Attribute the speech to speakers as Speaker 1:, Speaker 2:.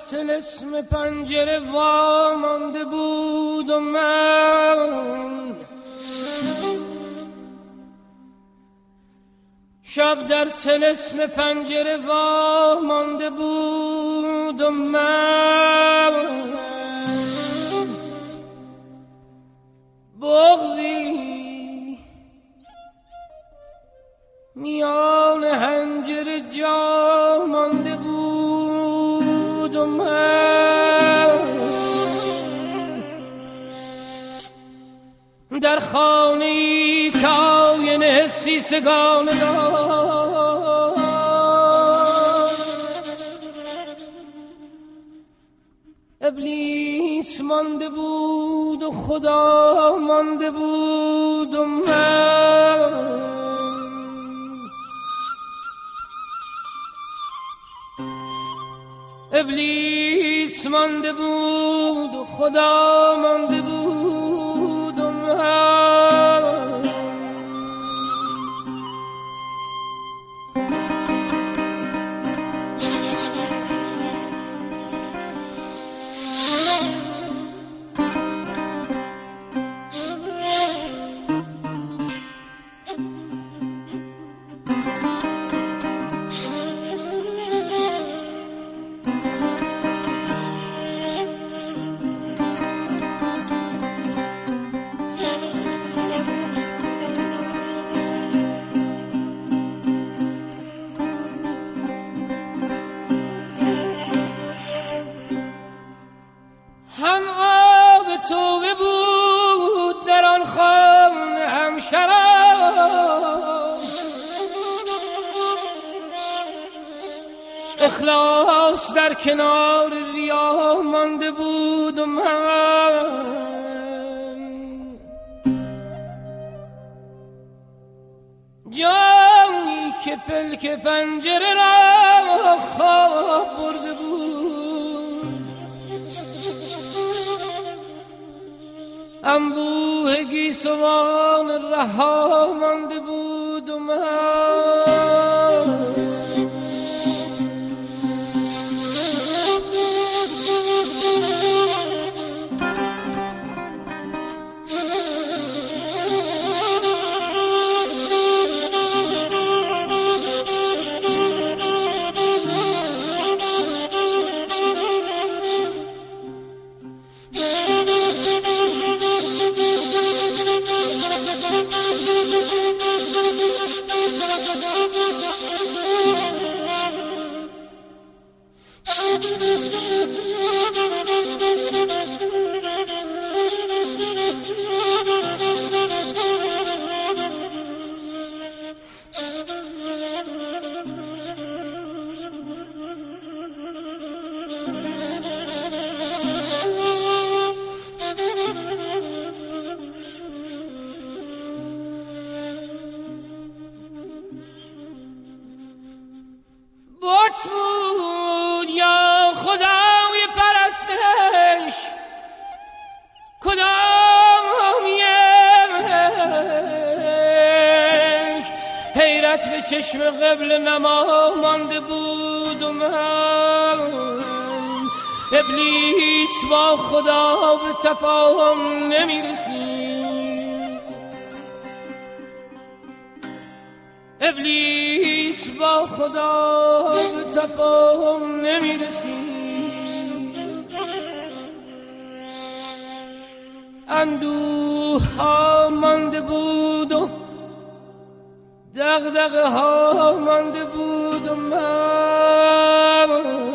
Speaker 1: طلسم پنجره وامانده بود و من شب در طلسم پنجره وامانده بود و من بغضی میان حنجره جا مانده بود و من در خانه‌ای که آینه حسی سگانه داشت ابلیس مانده بود و خدا مانده بود و من ابلیس مانده بود و خدا مانده بود و من توبه بود در آن خانه هم شراب اخلاص در کنار ریا مانده بود و من جایی که پلک پنجره را خواب برده بود انبوه گیسوان رها مانده بود و من بود یا خدای پرستش کدام یک حیرت به چشم قبل نما مانده بود و من ابلیس با خدا به تفاهم نمیرسید ابلیس با خدا به تفاهم نمیرسید اندوه ها مانده بود و دغدغه ها مانده بود و من